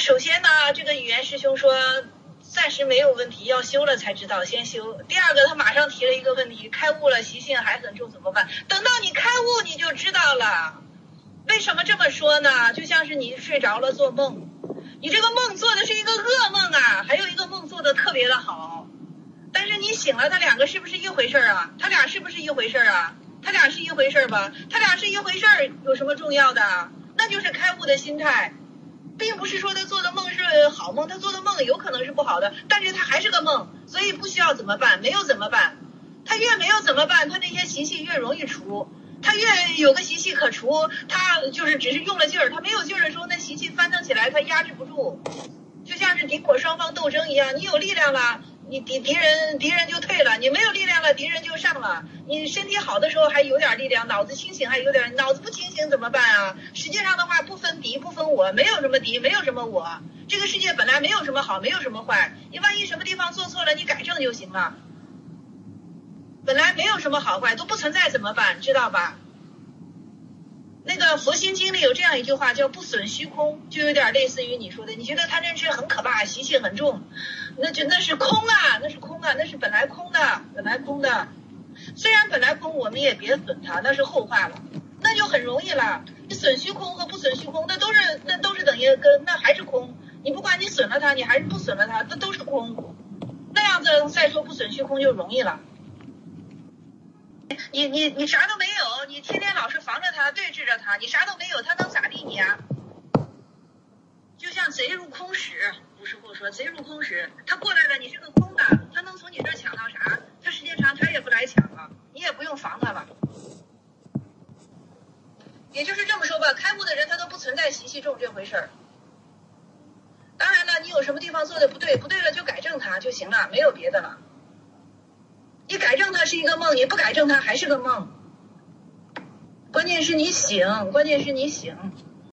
首先呢，这个语言师兄说暂时没有问题，要修了才知道，先修。第二个，他马上提了一个问题，开悟了习性还很重怎么办？等到你开悟你就知道了。为什么这么说呢？就像是你睡着了做梦，你这个梦做的是一个噩梦啊，还有一个梦做的特别的好，但是你醒了，他两个是不是一回事啊？他俩是不是一回事啊？他俩是一回事吧？他俩是一回事，有什么重要的？那就是开悟的心态，并不是说他做的梦是好梦，他做的梦有可能是不好的，但是他还是个梦，所以不需要怎么办，没有怎么办。他越没有怎么办，他那些习气越容易除。他越有个习气可除，他就是只是用了劲儿，他没有劲儿的时候，那习气翻腾起来，他压制不住，就像是敌我双方斗争一样。你有力量了，你敌人就退了；你没有力量了，敌人就上了。你身体好的时候还有点力量，脑子清醒还有点，脑子不清醒怎么办啊？实际上的话，不分敌不分我，没有什么敌，没有什么我。这个世界本来没有什么好，没有什么坏，你万一什么地方做错了，你改正就行了。本来没有什么好坏，都不存在怎么办？知道吧？那个佛心经里有这样一句话叫不损虚空，就有点类似于你说的，你觉得贪嗔痴很可怕，习性很重，那是空啊，那是空啊，那是本来空的，本来空的。虽然本来空，我们也别损它，那是后话了，那就很容易了。你损虚空和不损虚空，那都是等于跟那还是空。你不管你损了它，你还是不损了它，那都是空。那样子再说不损虚空就容易了。你啥都没有，你天天老是防着他，对峙着他，你啥都没有，他能咋地你啊？就像贼入空时，不是或说贼入空时，他过来了，你是个空的，他能从你这儿抢到啥？他时间长他也不来抢了，你也不用防他了。也就是这么说吧，开悟的人他都不存在习气重这回事儿。当然了，你有什么地方做的不对了就改正它就行了，没有别的了。你改正它是一个梦，你不改正它还是个梦。关键是你醒，关键是你醒。